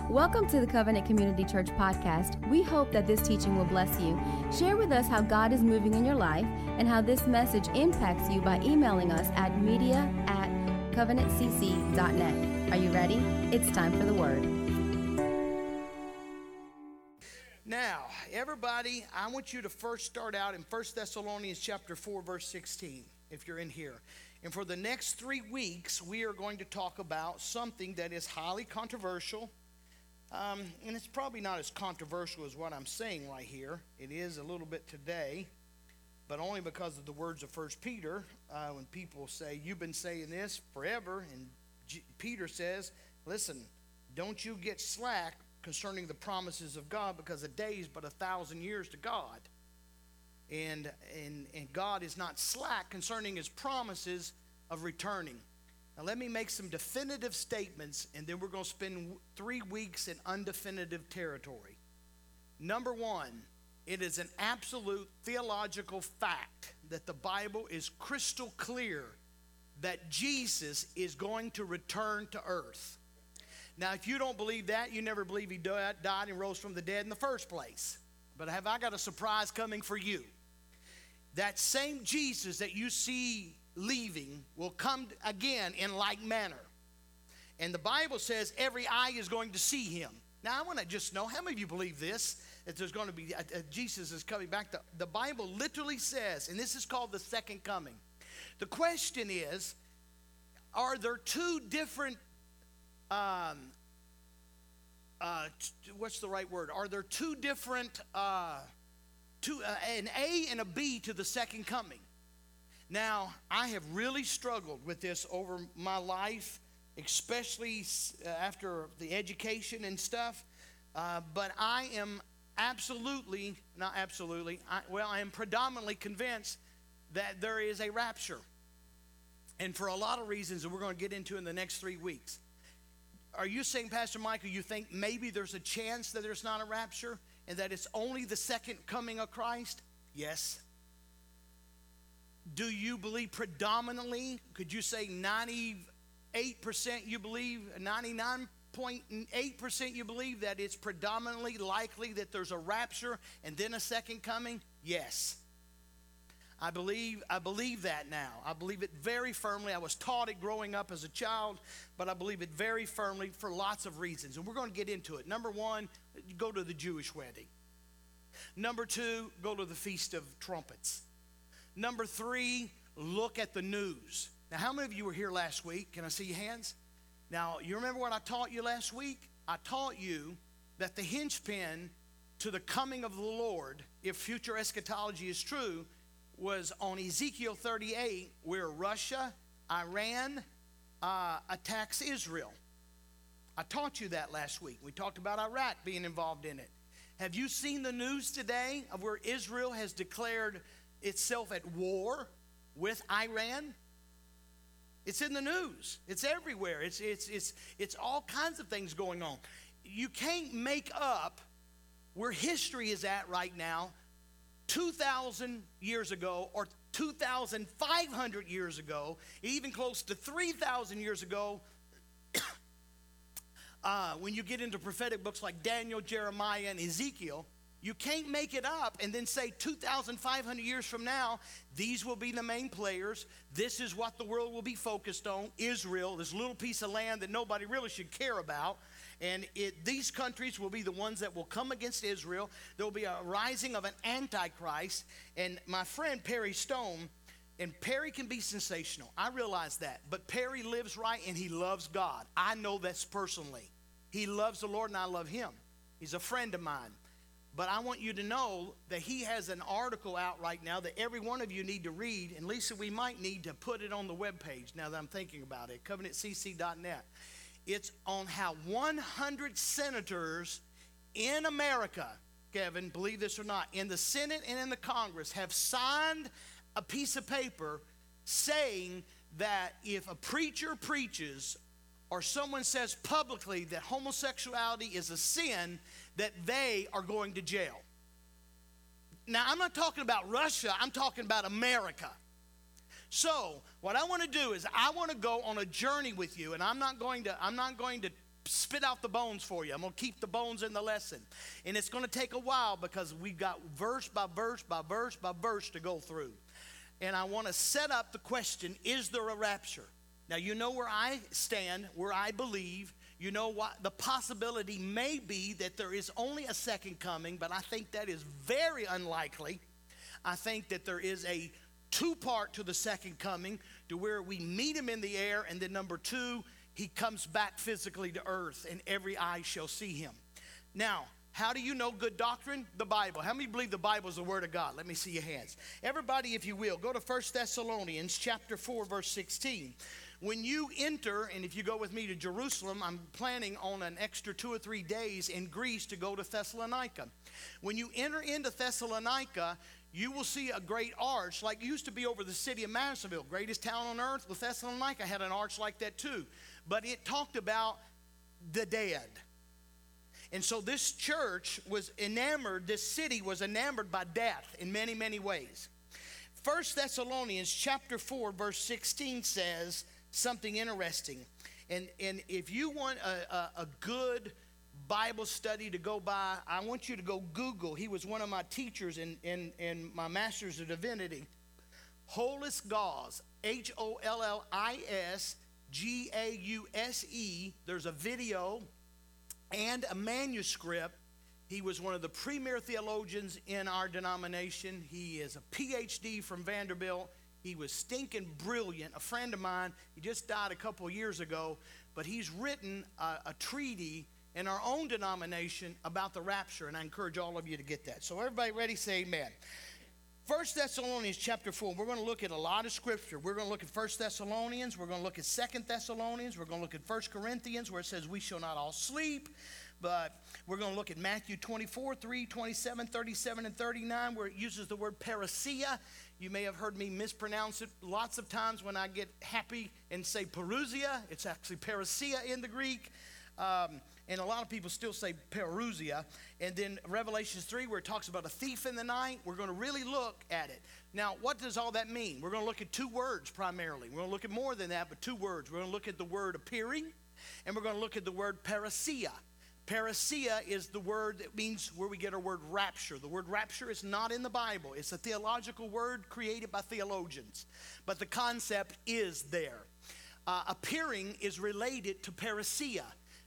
Welcome to the Covenant Community Church podcast. We hope that this teaching will bless you. Share with us how God is moving in your life and how this message impacts you by emailing us at media@covenantcc.net. Are you ready? It's time for the word. Now, everybody, I want you to first start out in 1 Thessalonians chapter 4, verse 16, if you're in here. And for the next 3 weeks, we are going to talk about something that is highly controversial. And it's probably not as controversial as what I'm saying right here. It is a little bit today, but only because of the words of 1 Peter. When people say, you've been saying this forever, and Peter says, listen, don't you get slack concerning the promises of God, because a day is but 1,000 years to God. And God is not slack concerning his promises of returning. Now let me make some definitive statements, and then we're going to spend 3 weeks in undefinitive territory. Number one, it is an absolute theological fact that the Bible is crystal clear that Jesus is going to return to earth. Now, if you don't believe that, you never believe he died and rose from the dead in the first place. But have I got a surprise coming for you? That same Jesus that you see leaving will come again in like manner. And the Bible says every eye is going to see him. Now, I want to just know, how many of you believe this? That there's going to be, Jesus is coming back. The Bible literally says, and this is called the second coming. The question is, are there two different what's the right word? Are there two different, an A and a B to the second coming? Now, I have really struggled with this over my life, especially after the education and stuff. But I am I am predominantly convinced that there is a rapture. And for a lot of reasons that we're going to get into in the next 3 weeks. Are you saying, Pastor Michael, you think maybe there's a chance that there's not a rapture and that it's only the second coming of Christ? Yes. Do you believe predominantly? Could you say 98% you believe, 99.8% you believe that it's predominantly likely that there's a rapture and then a second coming? Yes. I believe that now. I believe it very firmly. I was taught it growing up as a child, but I believe it very firmly for lots of reasons. And we're going to get into it. Number one, go to the Jewish wedding. Number two, go to the Feast of Trumpets. Number three, look at the news. Now, how many of you were here last week? Can I see your hands? Now, you remember what I taught you last week? I taught you that the hinge-pin to the coming of the Lord, if future eschatology is true, was on Ezekiel 38, where Russia, Iran attacks Israel. I taught you that last week. We talked about Iraq being involved in it. Have you seen the news today of where Israel has declared itself at war with Iran? It's in the news. It's everywhere. It's all kinds of things going on. You can't make up where history is at right now 2,000 years ago or 2,500 years ago, even close to 3,000 years ago, when you get into prophetic books like Daniel, Jeremiah, and Ezekiel. You can't make it up and then say 2,500 years from now, these will be the main players. This is what the world will be focused on. Israel, this little piece of land that nobody really should care about. And these countries will be the ones that will come against Israel. There will be a rising of an antichrist. And my friend Perry Stone, and Perry can be sensational. I realize that. But Perry lives right and he loves God. I know this personally. He loves the Lord and I love him. He's a friend of mine. But I want you to know that he has an article out right now that every one of you need to read. And Lisa, we might need to put it on the webpage now that I'm thinking about it, covenantcc.net. It's on how 100 senators in America, Kevin, believe this or not, in the Senate and in the Congress have signed a piece of paper saying that if a preacher preaches or someone says publicly that homosexuality is a sin, that they are going to jail. Now, I'm not talking about Russia. I'm talking about America. So what I want to do is I want to go on a journey with you, and I'm not going to spit out the bones for you. I'm going to keep the bones in the lesson. And it's going to take a while because we've got verse by verse by verse by verse to go through. And I want to set up the question, is there a rapture? Now, you know where I stand, where I believe. You know what the possibility may be that there is only a second coming, but I think that is very unlikely. I think that there is a two-part to the second coming, to where we meet him in the air, and then number two, he comes back physically to earth, and every eye shall see him. Now, how do you know good doctrine? The Bible. How many believe the Bible is the Word of God? Let me see your hands. Everybody, if you will, go to 1 Thessalonians chapter 4, verse 16. When you enter, and if you go with me to Jerusalem, I'm planning on an extra 2 or 3 days in Greece to go to Thessalonica. When you enter into Thessalonica, you will see a great arch like used to be over the city of Madisonville. Greatest town on earth. Well, Thessalonica had an arch like that too. But it talked about the dead. And so this church was enamored, this city was enamored by death in many, many ways. 1 Thessalonians chapter 4, verse 16 says something interesting. And if you want a good Bible study to go by, I want you to go Google. He was one of my teachers in my Master's of Divinity. Hollis Gause, Hollis Gause. There's a video and a manuscript. He was one of the premier theologians in our denomination. He is a PhD from Vanderbilt. He was stinking brilliant. A friend of mine, he just died a couple of years ago, but he's written a treatise in our own denomination about the rapture, and I encourage all of you to get that. So everybody ready? Say amen. 1 Thessalonians chapter 4, we're going to look at a lot of scripture. We're going to look at 1 Thessalonians. We're going to look at 2 Thessalonians. We're going to look at 1 Corinthians, where it says we shall not all sleep. But we're going to look at Matthew 24, 3, 27, 37, and 39, where it uses the word parousia. You may have heard me mispronounce it lots of times when I get happy and say parousia. It's actually parousia in the Greek. And a lot of people still say parousia. And then Revelation 3, where it talks about a thief in the night, we're going to really look at it. Now, what does all that mean? We're going to look at two words primarily. We're going to look at more than that, but two words. We're going to look at the word appearing, and we're going to look at the word parousia. Parousia is the word that means where we get our word rapture. The word rapture is not in the Bible. It's a theological word created by theologians. But the concept is there. Appearing is related to parousia.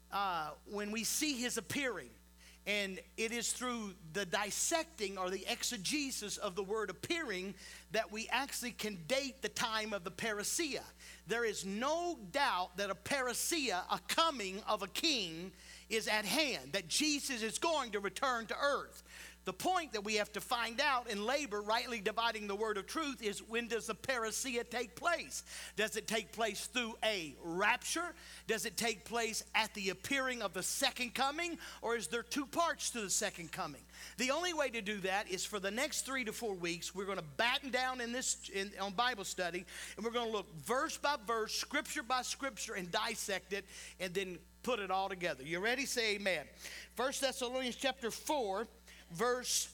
When we see his appearing, and it is through the dissecting or the exegesis of the word appearing that we actually can date the time of the parousia. There is no doubt that a parousia, a coming of a king, is at hand, that Jesus is going to return to earth. The point that we have to find out in labor, rightly dividing the word of truth, is when does the parousia take place? Does it take place through a rapture? Does it take place at the appearing of the second coming? Or is there two parts to the second coming? The only way to do that is for the next 3 to 4 weeks, we're going to batten down on Bible study, and we're going to look verse by verse, scripture by scripture, and dissect it, and then put it all together. You ready? Say amen. 1 Thessalonians chapter 4, verse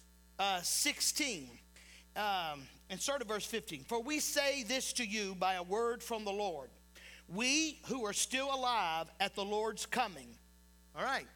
16, and start at verse 15. For we say this to you by a word from the Lord, we who are still alive at the Lord's coming. All right.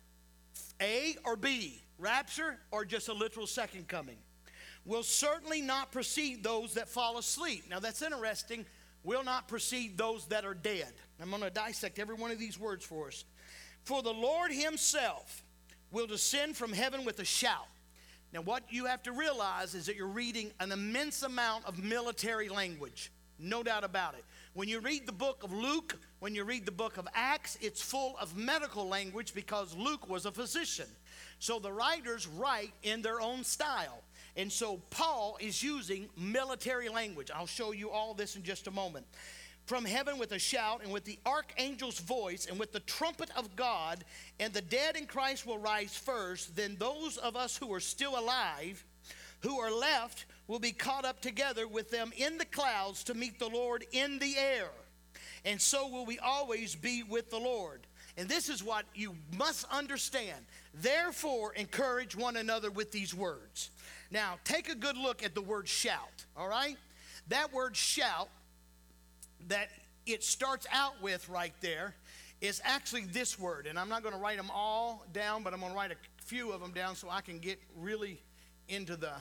A or B, rapture or just a literal second coming, will certainly not precede those that fall asleep. Now that's interesting. Will not precede those that are dead. I'm going to dissect every one of these words for us. For the Lord himself will descend from heaven with a shout. Now, what you have to realize is that you're reading an immense amount of military language. No doubt about it. When you read the book of Luke, when you read the book of Acts, it's full of medical language because Luke was a physician. So the writers write in their own style. And so Paul is using military language. I'll show you all this in just a moment. From heaven with a shout, and with the archangel's voice, and with the trumpet of God, and the dead in Christ will rise first. Then those of us who are still alive, who are left, will be caught up together with them in the clouds to meet the Lord in the air. And so will we always be with the Lord. And this is what you must understand. Therefore, encourage one another with these words. Now, take a good look at the word shout, all right? That word shout that it starts out with right there is actually this word. And I'm not going to write them all down, but I'm going to write a few of them down so I can get really into the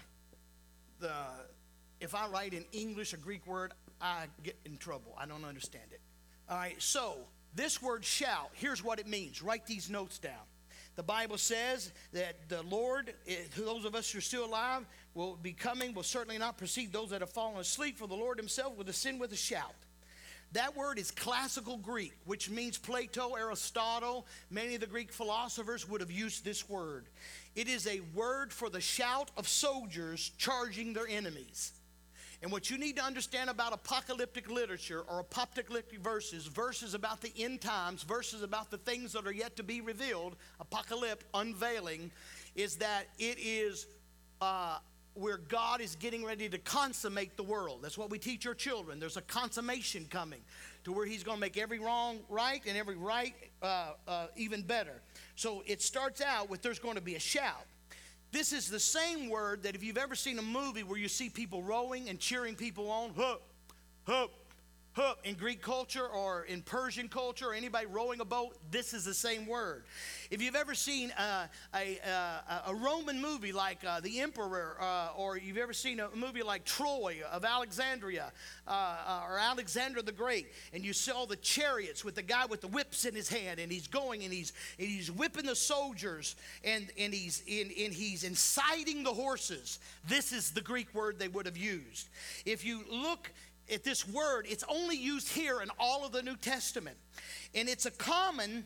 if I write in English a Greek word, I get in trouble. I don't understand it. All right, so this word shout, here's what it means. Write these notes down. The Bible says that the Lord, those of us who are still alive, will be coming, will certainly not precede those that have fallen asleep, for the Lord himself will descend with a shout. That word is classical Greek, which means Plato, Aristotle, many of the Greek philosophers would have used this word. It is a word for the shout of soldiers charging their enemies. And what you need to understand about apocalyptic literature or apocalyptic verses about the end times, verses about the things that are yet to be revealed, apocalypse, unveiling, is that it is where God is getting ready to consummate the world. That's what we teach our children. There's a consummation coming to where he's going to make every wrong right and every right even better. So it starts out with there's going to be a shout. This is the same word that if you've ever seen a movie where you see people rowing and cheering people on, hup, hup, hup, in Greek culture or in Persian culture or anybody rowing a boat, this is the same word. If you've ever seen a Roman movie like The Emperor, or you've ever seen a movie like Troy of Alexandria, or Alexander the Great, and you saw the chariots with the guy with the whips in his hand, and he's going and he's whipping the soldiers, and he's inciting the horses. This is the Greek word they would have used. If you look at this word, it's only used here in all of the New Testament, and it's a common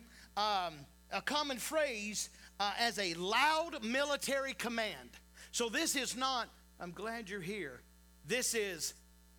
phrase as a loud military command. So this is not, I'm glad you're here. This is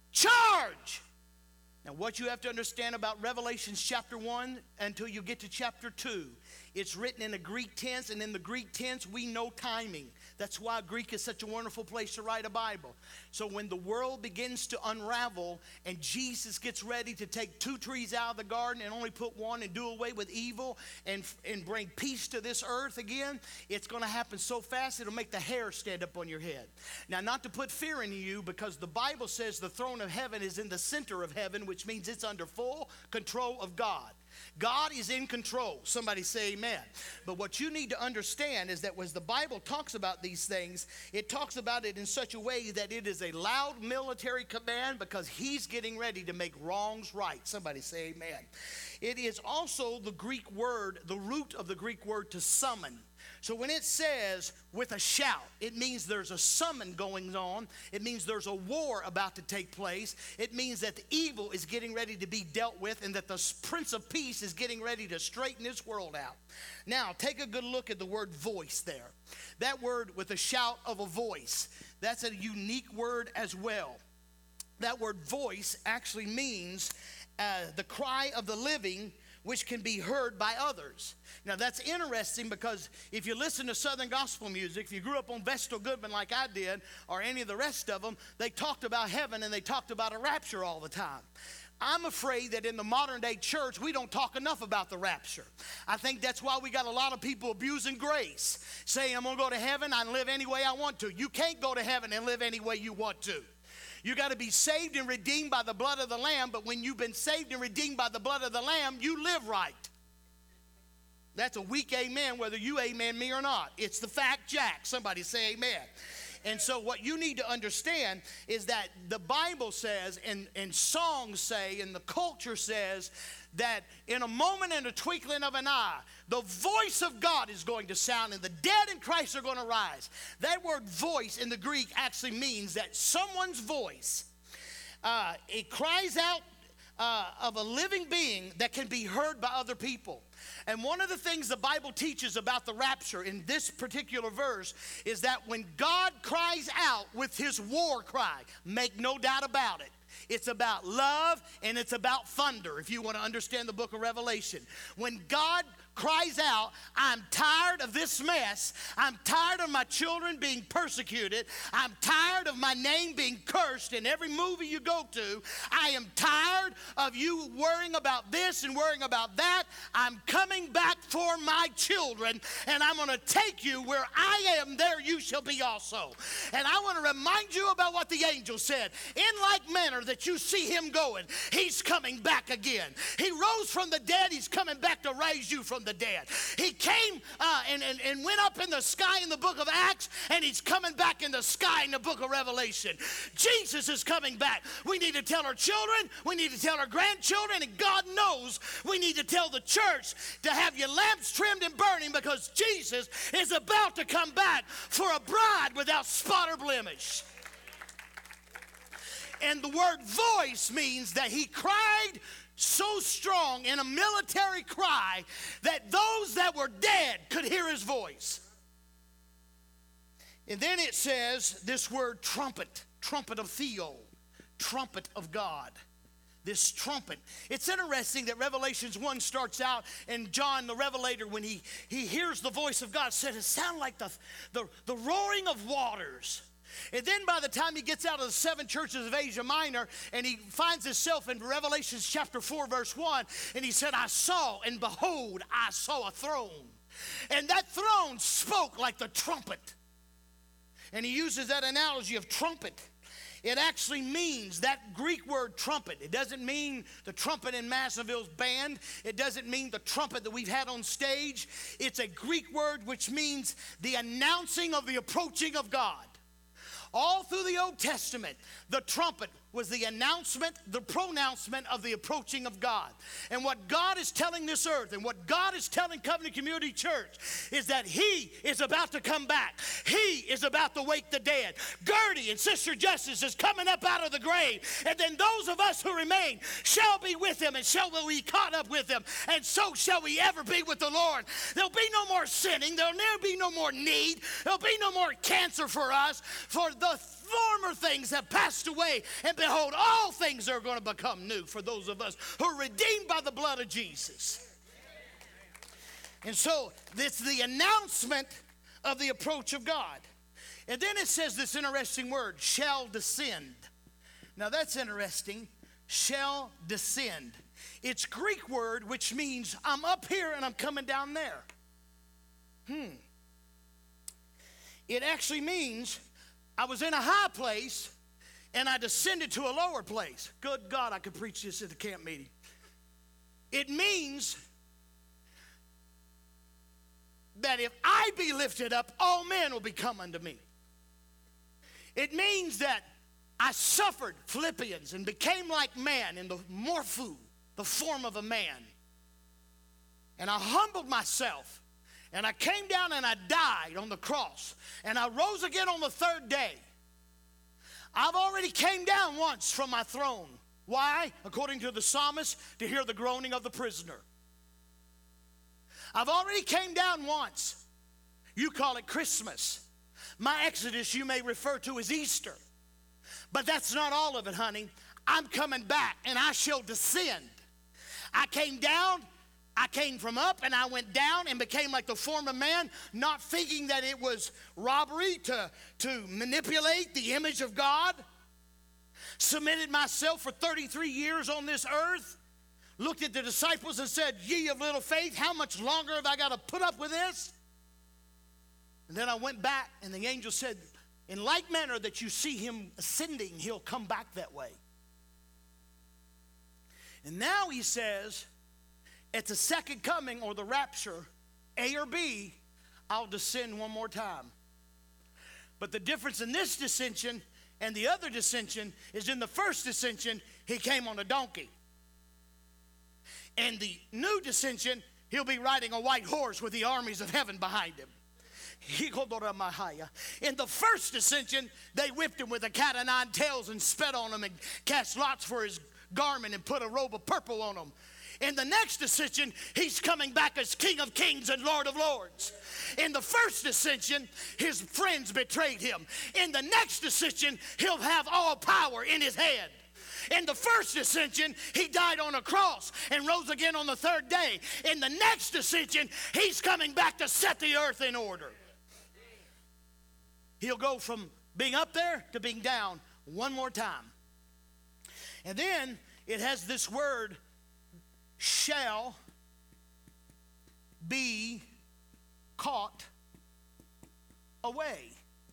charge. Now what you have to understand about Revelation chapter 1 until you get to chapter 2, it's written in a Greek tense, and in the Greek tense we know timing. That's why Greek is such a wonderful place to write a Bible. So when the world begins to unravel and Jesus gets ready to take 2 trees out of the garden and only put one and do away with evil and bring peace to this earth again, it's going to happen so fast it'll make the hair stand up on your head. Now, not to put fear in you, because the Bible says the throne of heaven is in the center of heaven, which means it's under full control of God. God is in control. Somebody say amen. But what you need to understand is that when the Bible talks about these things, it talks about it in such a way that it is a loud military command because he's getting ready to make wrongs right. Somebody say amen. It is also the Greek word, the root of the Greek word to summon. So when it says with a shout, it means there's a summon going on. It means there's a war about to take place. It means that the evil is getting ready to be dealt with and that the Prince of Peace is getting ready to straighten this world out. Now, take a good look at the word voice there. That word with a shout of a voice, that's a unique word as well. That word voice actually means the cry of the living, which can be heard by others. Now that's interesting because if you listen to Southern gospel music, if you grew up on Vestal Goodman like I did, or any of the rest of them, they talked about heaven and they talked about a rapture all the time. I'm afraid that in the modern day church, we don't talk enough about the rapture. I think that's why we got a lot of people abusing grace, saying I'm going to go to heaven, I can live any way I want to. You can't go to heaven and live any way you want to. You got to be saved and redeemed by the blood of the Lamb, but when you've been saved and redeemed by the blood of the Lamb, you live right. That's a weak amen, whether you amen me or not. It's the fact, Jack. Somebody say amen. And so what you need to understand is that the Bible says, and songs say, and the culture says, that in a moment and a twinkling of an eye, the voice of God is going to sound and the dead in Christ are going to rise. That word voice in the Greek actually means that someone's voice, it cries out of a living being that can be heard by other people. And one of the things the Bible teaches about the rapture in this particular verse is that when God cries out with his war cry, make no doubt about it, it's about love and it's about thunder, if you want to understand the book of Revelation. When God cries out, I'm tired of this mess. I'm tired of my children being persecuted. I'm tired of my name being cursed in every movie you go to. I am tired of you worrying about this and worrying about that. I'm coming back for my children, and I'm going to take you where I am, there you shall be also. And I want to remind you about what the angel said. In like manner that you see him going, he's coming back again. He rose from the dead. He's coming back to raise you from the dead. He came and went up in the sky in the book of Acts, and he's coming back in the sky in the book of Revelation. Jesus is coming back. We need to tell our children, we need to tell our grandchildren, and God knows we need to tell the church to have your lamps trimmed and burning, because Jesus is about to come back for a bride without spot or blemish. And the word voice means that he cried so strong in a military cry that those that were dead could hear his voice. And then it says this word trumpet, trumpet of Theo, trumpet of God. This trumpet. It's interesting that Revelations 1 starts out, and John the Revelator, when he hears the voice of God, said it sounded like the roaring of waters. And then by the time he gets out of the 7 churches of Asia Minor, and he finds himself in Revelation chapter 4, verse 1, and he said, I saw, and behold, I saw a throne. And that throne spoke like the trumpet. And he uses that analogy of trumpet. It actually means, that Greek word trumpet, it doesn't mean the trumpet in Massillville's band. It doesn't mean the trumpet that we've had on stage. It's a Greek word which means the announcing of the approaching of God. All through the Old Testament, the trumpet was the announcement, the pronouncement of the approaching of God. And what God is telling this earth, and what God is telling Covenant Community Church, is that he is about to come back. He is about to wake the dead. Gertie and Sister Justice is coming up out of the grave. And then those of us who remain shall be with him, and shall be caught up with him. And so shall we ever be with the Lord. There'll be no more sinning. There'll never be no more need. There'll be no more cancer for us. For the former things have passed away, and behold, all things are going to become new for those of us who are redeemed by the blood of Jesus. And so it's the announcement of the approach of God. And then it says this interesting word, shall descend. Now that's interesting, shall descend. It's Greek word which means I'm up here and I'm coming down there. It actually means I was in a high place and I descended to a lower place. Good God, I could preach this at the camp meeting. It means that if I be lifted up, all men will become unto me. It means that I suffered Philippians and became like man in the morpho, the form of a man. And I humbled myself. And I came down and I died on the cross. And I rose again on the 3rd day. I've already came down once from my throne. Why? According to the psalmist, to hear the groaning of the prisoner. I've already came down once. You call it Christmas. My Exodus you may refer to as Easter. But that's not all of it, honey. I'm coming back and I shall descend. I came down. I came from up and I went down and became like the form of man, not thinking that it was robbery to manipulate the image of God. Submitted myself for 33 years on this earth. Looked at the disciples and said, ye of little faith, how much longer have I got to put up with this? And then I went back and the angel said, in like manner that you see him ascending, he'll come back that way. And now he says, at the second coming or the rapture, A or B, I'll descend one more time. But the difference in this descension and the other descension is in the first descension, he came on a donkey. And the new descension, he'll be riding a white horse with the armies of heaven behind him. In the first ascension, they whipped him with a cat o' nine tails and spat on him and cast lots for his garment and put a robe of purple on him. In the next ascension, he's coming back as King of Kings and Lord of Lords. In the first ascension, his friends betrayed him. In the next ascension, he'll have all power in his hand. In the first ascension, he died on a cross and rose again on the third day. In the next ascension, he's coming back to set the earth in order. He'll go from being up there to being down one more time. And then it has this word, shall be caught away.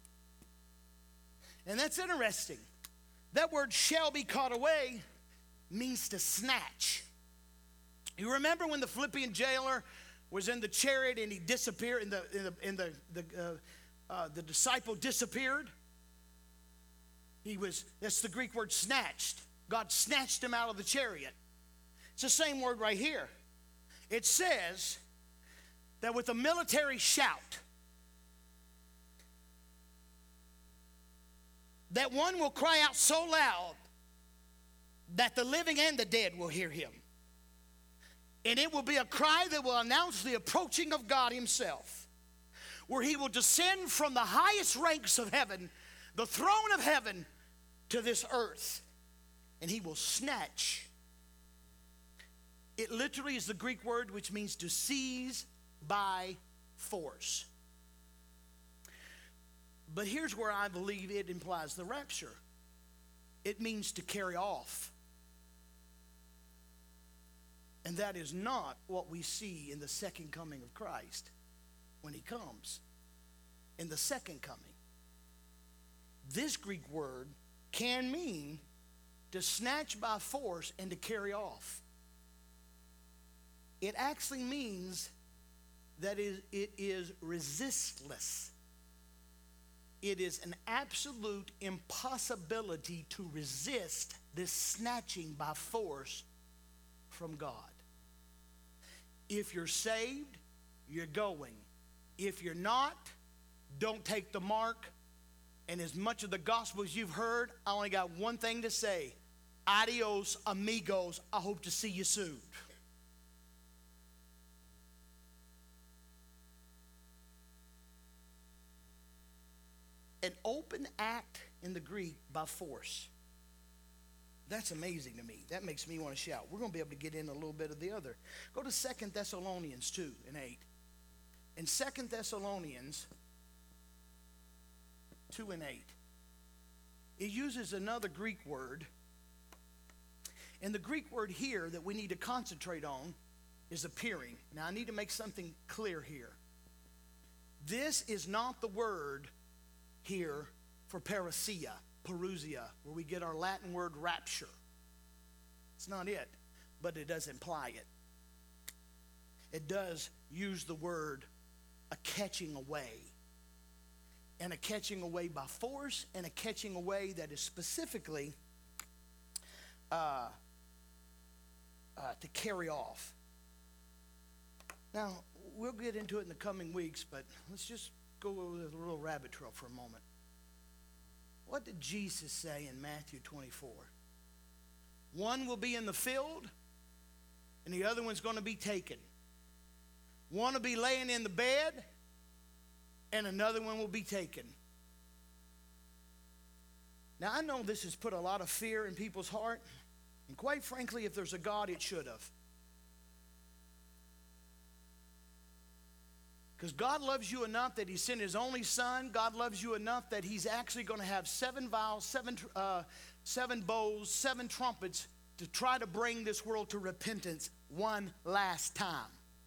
And that's interesting. That word shall be caught away means to snatch. You remember when the Philippian jailer was in the chariot and he disappeared, and the disciple disappeared? That's the Greek word snatched. God snatched him out of the chariot. It's the same word right here. It says that with a military shout, that one will cry out so loud that the living and the dead will hear him. And it will be a cry that will announce the approaching of God himself, where he will descend from the highest ranks of heaven, the throne of heaven, to this earth, and he will snatch. It literally is the Greek word which means to seize by force. But here's where I believe it implies the rapture. It means to carry off. And that is not what we see in the second coming of Christ when he comes. In the second coming, this Greek word can mean to snatch by force and to carry off. It actually means that it is resistless. It is an absolute impossibility to resist this snatching by force from God. If you're saved, you're going. If you're not, don't take the mark. And as much of the gospel as you've heard, I only got one thing to say. Adios, amigos. I hope to see you soon. An open act in the Greek by force. That's amazing to me. That makes me want to shout. We're going to be able to get in a little bit of the other. Go to 2 Thessalonians 2 and 8. In 2 Thessalonians 2 and 8, it uses another Greek word. And the Greek word here that we need to concentrate on is appearing. Now, I need to make something clear here. This is not the word here for parousia, where we get our Latin word rapture. It's not it, but it does imply it. It does use the word a catching away. And a catching away by force, and a catching away that is specifically to carry off. Now, we'll get into it in the coming weeks, but let's just go with a little rabbit trail for a moment. What did Jesus say in Matthew 24? One will be in the field, and the other one's going to be taken. One will be laying in the bed, and another one will be taken. Now, I know this has put a lot of fear in people's heart, and quite frankly, if there's a God, it should have. Because God loves you enough that he sent his only son. God loves you enough that he's actually going to have 7 vials, 7 bowls, 7 trumpets to try to bring this world to repentance one last time.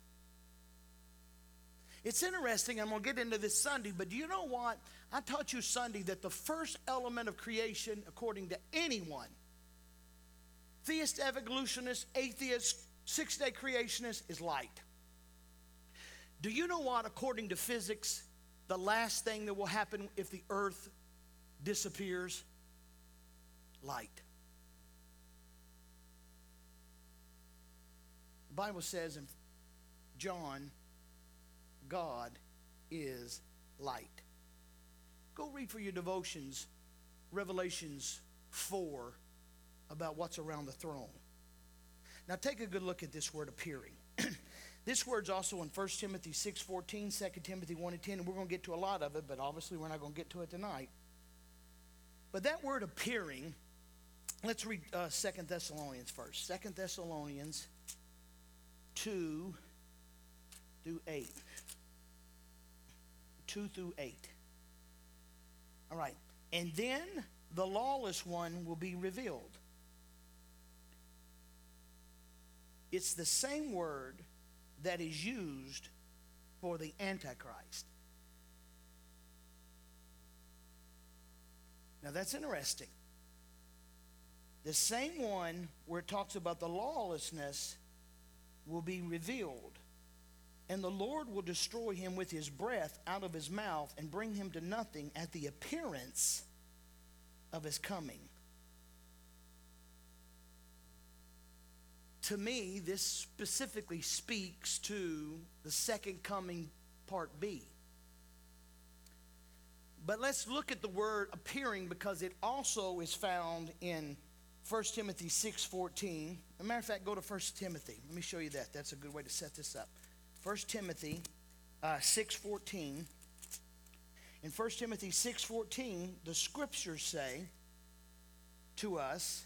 It's interesting, I'm going to get into this Sunday, but do you know what? I taught you Sunday that the first element of creation, according to anyone, theist, evolutionist, atheist, six-day creationist, is light. Do you know what, according to physics, the last thing that will happen if the earth disappears? Light. The Bible says in John, God is light. Go read for your devotions Revelations 4 about what's around the throne. Now take a good look at this word appearing. This word's also in 1 Timothy 6:14, 2 Timothy 1 and 10, and we're going to get to a lot of it, but obviously we're not going to get to it tonight. But that word appearing Let's read 2 Thessalonians first. 2 Thessalonians 2 through 8. 2 through 8. All right. And then the lawless one will be revealed. It's the same word that is used for the Antichrist. Now that's interesting. The same one where it talks about the lawlessness will be revealed. And the Lord will destroy him with his breath out of his mouth and bring him to nothing at the appearance of his coming. To me, this specifically speaks to the second coming, part B. But let's look at the word appearing, because it also is found in 1 Timothy 6:14. As a matter of fact, go to 1 Timothy. Let me show you that. That's a good way to set this up. 1 Timothy 6:14. In 1 Timothy 6:14, the scriptures say to us,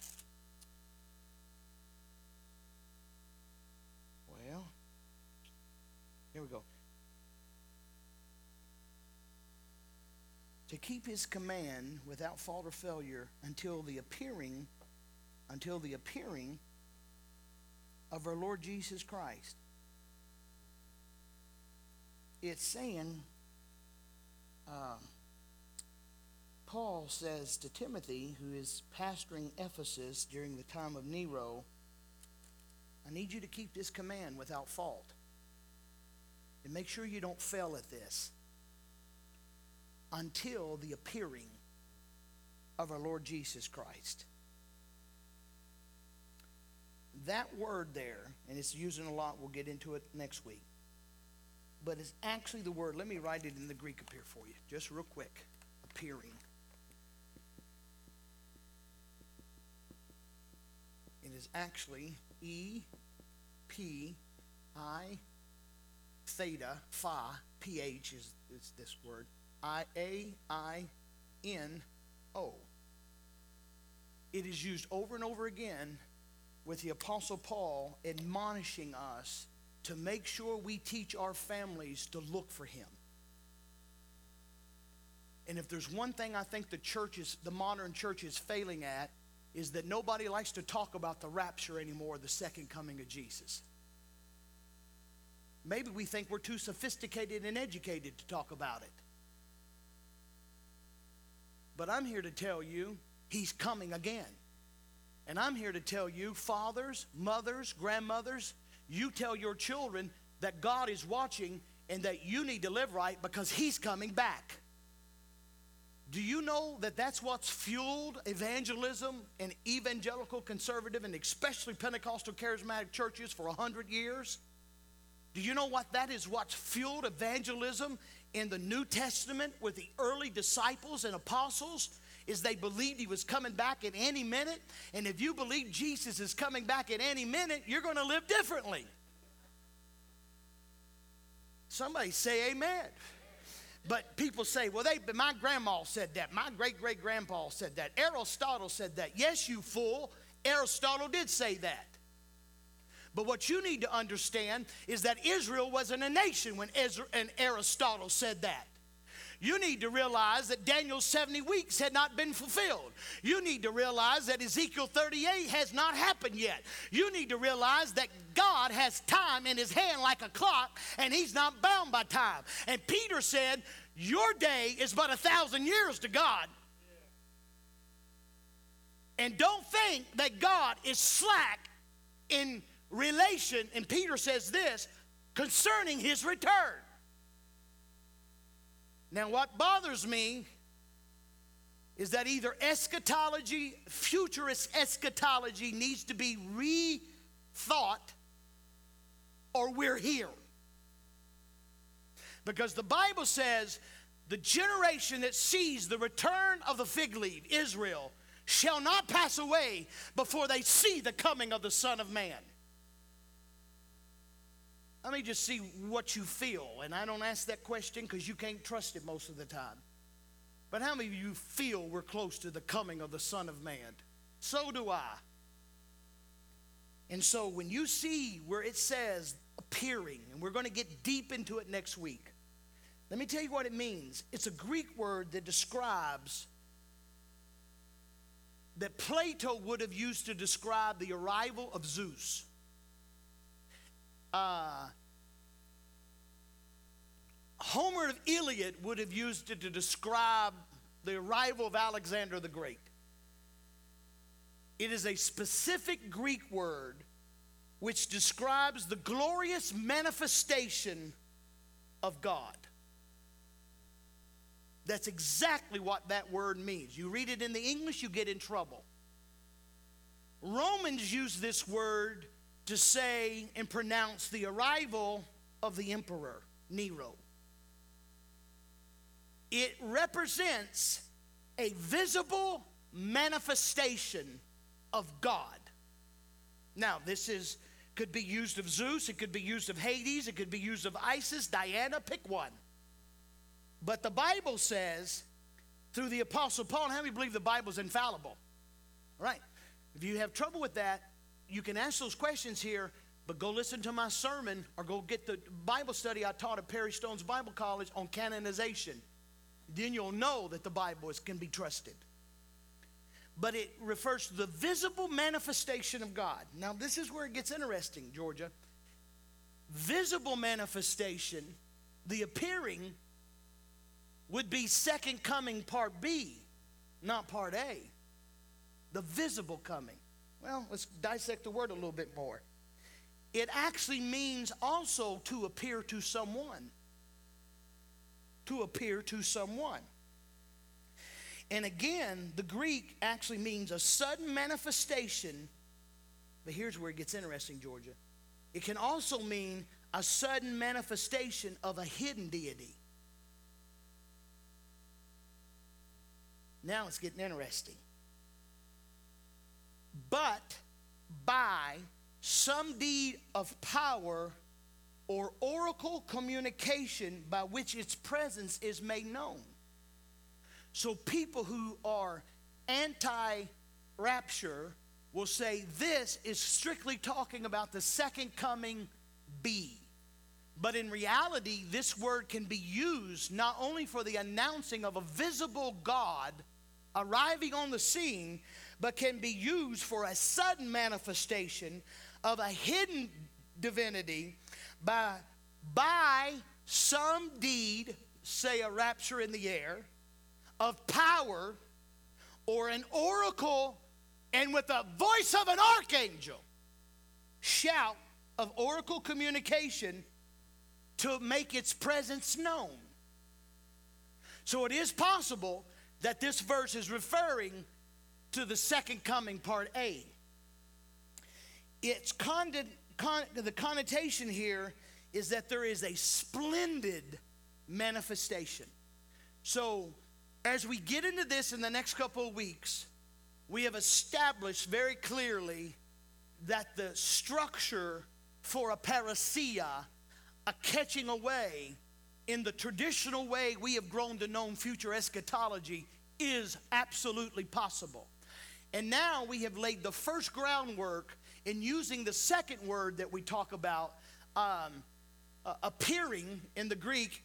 well, here we go. To keep his command without fault or failure until the appearing of our Lord Jesus Christ. It's saying, Paul says to Timothy, who is pastoring Ephesus during the time of Nero, I need you to keep this command without fault. And make sure you don't fail at this until the appearing of our Lord Jesus Christ. That word there, and it's used a lot, we'll get into it next week, but it's actually the word, let me write it in the Greek up here for you, just real quick. Appearing. It is actually E-P-I theta, phi, P-H is this word, I-A-I-N-O. It is used over and over again with the Apostle Paul admonishing us to make sure we teach our families to look for him. And if there's one thing I think the modern church is failing at, is that nobody likes to talk about the rapture anymore, the second coming of Jesus. Maybe we think we're too sophisticated and educated to talk about it. But I'm here to tell you, he's coming again. And I'm here to tell you, fathers, mothers, grandmothers, you tell your children that God is watching and that you need to live right because he's coming back. Do you know that that's what's fueled evangelism in evangelical, conservative, and especially Pentecostal charismatic churches for 100 years? Do you know what that is? What's fueled evangelism in the New Testament with the early disciples and apostles is they believed he was coming back at any minute. And if you believe Jesus is coming back at any minute, you're going to live differently. Somebody say amen. But people say, well, my grandma said that. My great-great-grandpa said that. Aristotle said that. Yes, you fool. Aristotle did say that. But what you need to understand is that Israel wasn't a nation when Aristotle said that. You need to realize that Daniel's 70 weeks had not been fulfilled. You need to realize that Ezekiel 38 has not happened yet. You need to realize that God has time in his hand like a clock, and he's not bound by time. And Peter said, your day is but 1,000 years to God. And don't think that God is slack in relation, and Peter says this, concerning his return. Now, what bothers me is that either eschatology, futurist eschatology, needs to be rethought, or we're here. Because the Bible says, the generation that sees the return of the fig leaf, Israel, shall not pass away before they see the coming of the Son of Man. Let me just see what you feel. And I don't ask that question because you can't trust it most of the time. But how many of you feel we're close to the coming of the Son of Man? So do I. And so when you see where it says appearing, and we're going to get deep into it next week, let me tell you what it means. It's a Greek word that describes, that Plato would have used to describe the arrival of Zeus. Homer of Iliad would have used it to describe the arrival of Alexander the Great. It is a specific Greek word which describes the glorious manifestation of God. That's exactly what that word means. You read it in the English, you get in trouble. Romans use this word to say and pronounce the arrival of the emperor, Nero. It represents a visible manifestation of God. Now, could be used of Zeus, it could be used of Hades, it could be used of Isis, Diana, pick one. But the Bible says, through the Apostle Paul, how many believe the Bible's infallible? All right. If you have trouble with that, you can ask those questions here, but go listen to my sermon or go get the Bible study I taught at Perry Stone's Bible College on canonization. Then you'll know that the Bible can be trusted. But it refers to the visible manifestation of God. Now, this is where it gets interesting, Georgia. Visible manifestation, the appearing, would be second coming part B, not part A. The visible coming. Well, let's dissect the word a little bit more. It actually means also to appear to someone. To appear to someone. And again, the Greek actually means a sudden manifestation. But here's where it gets interesting, Georgia. It can also mean a sudden manifestation of a hidden deity. Now it's getting interesting. But by some deed of power or oracle communication by which its presence is made known. So people who are anti-rapture will say this is strictly talking about the second coming B. But in reality, this word can be used not only for the announcing of a visible God arriving on the scene, but can be used for a sudden manifestation of a hidden divinity by some deed, say a rapture in the air, of power or an oracle, and with the voice of an archangel, shout of oracle communication to make its presence known. So it is possible that this verse is referring to the second coming, part A. It's the connotation here is that there is a splendid manifestation. So as we get into this in the next couple of weeks, we have established very clearly that the structure for a parousia, a catching away in the traditional way we have grown to know future eschatology, is absolutely possible. And now we have laid the first groundwork in using the second word that we talk about, appearing in the Greek,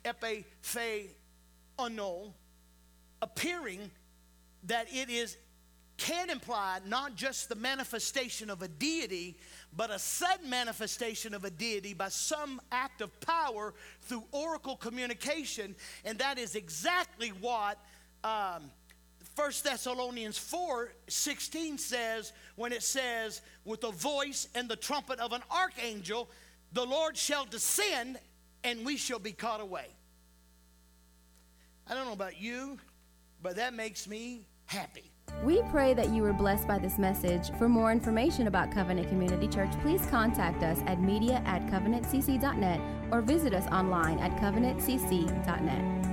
epiphaino, appearing, that it can imply not just the manifestation of a deity, but a sudden manifestation of a deity by some act of power through oracle communication. And that is exactly what 1 Thessalonians 4:16 says, when it says, with the voice and the trumpet of an archangel, the Lord shall descend and we shall be caught away. I don't know about you, but that makes me happy. We pray that you were blessed by this message. For more information about Covenant Community Church, please contact us at media@covenantcc.net or visit us online at covenantcc.net.